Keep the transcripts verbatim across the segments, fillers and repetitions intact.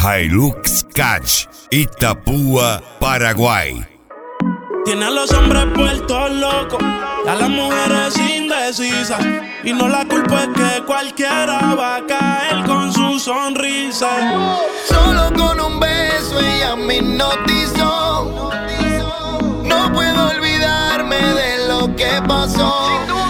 Hilux Catch, Itapúa, Paraguay. Tiene a los hombres puestos locos y a las mujeres indecisas. Y no la culpa es que cualquiera va a caer con su sonrisa. Solo con un beso ella me hipnotizó. No puedo olvidarme de lo que pasó.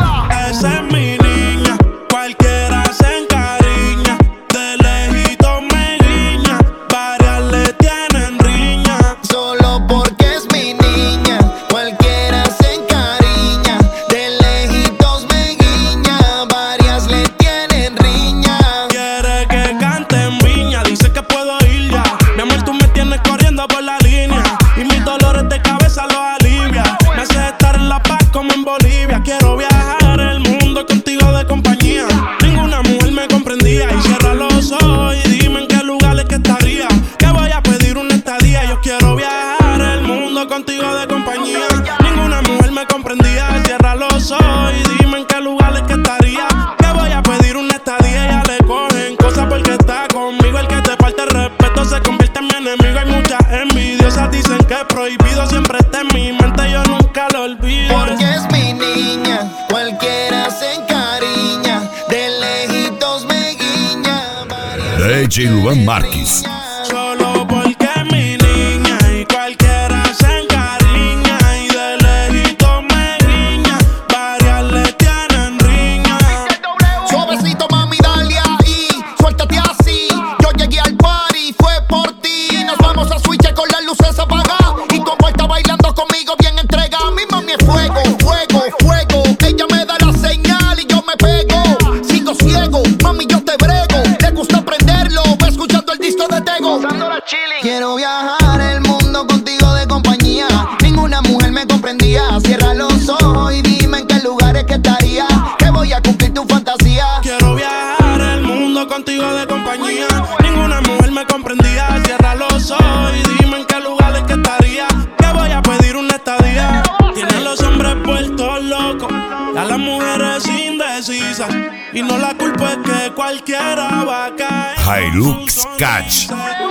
Esa es mi niña, cualquiera se encariña. De lejito me guiña, varias le tienen riña. Solo porque es mi niña, cualquiera se encariña. De lejitos me guiña, varias le tienen riña. Quiere que cante en viña, dice que puedo ir ya. Mi amor, tú me tienes corriendo por la línea y mis dolores de cabeza los alivia. Me hace estar en La Paz como en Bolivia. Quiero viajar el mundo contigo de compañía. Ninguna mujer me comprendía. Y cierra los ojos y dime en qué lugares que estaría. Que voy a pedir una estadía. Yo quiero viajar el mundo contigo de compañía. Ninguna mujer me comprendía. Cierra los ojos y dime en qué lugares que estaría. Que voy a pedir una estadía. Ya le cogen cosas porque está conmigo. El que te falta el respeto se convierte en mi enemigo. Hay muchas envidiosas, dicen que es prohibido. Siempre está en mi mente, yo nunca lo olvido. Porque es mi niña, cualquiera se encariña. De lejitos me guiña, varias D J Luan Marques. Solo porque es mi niña y cualquiera se encariña. Y de lejito me guiña, varias le tienen riña. Suavecito mami, dale ahí, suéltate así. Yo llegué al party, fue por ti. Nos vamos a switch con las luces apagadas. Y como está bailando conmigo bien entregada. Mi mami es fuego, fuego, fuego. Ella me da la señal y yo me pego. Sigo ciego, mami yo te brego. Le gusta aprenderlo, va escuchando el disco de Tego. Quiero viajar el mundo contigo de compañía. Ninguna mujer me comprendía. Cierra los ojos y dime en qué lugares que estaría. Que voy a cumplir tu fantasía. Quiero viajar el mundo contigo de compañía. Ninguna mujer me comprendía. Cierra los ojos y dime en qué lugares que estaría. Que voy a pedir una estadía. Tiene a los hombres puestos locos y a las mujeres indecisas. Y no la culpa es que cualquiera va a caer. Hilux Catch.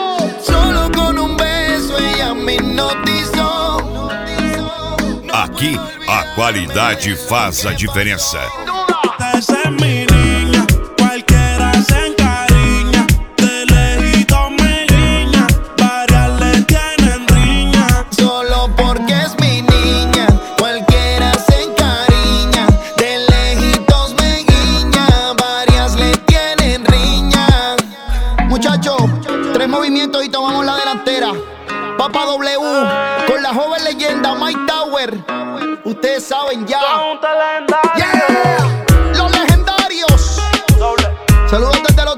Solo con un beso ella me hipnotizou. Aqui a qualidade faz a diferença. Esa es mi niña, cualquiera se encariña. De lejito me guiña, varias le tienen riña. Solo porque es mi niña, cualquiera se encariña. De lejitos me guiña, varias le tienen riña. Muchachos, tres movimientos y tomamos la delantera. Papa W, con la joven leyenda Mike Tower. Ustedes saben ya. Yeah, los legendarios. Saludos desde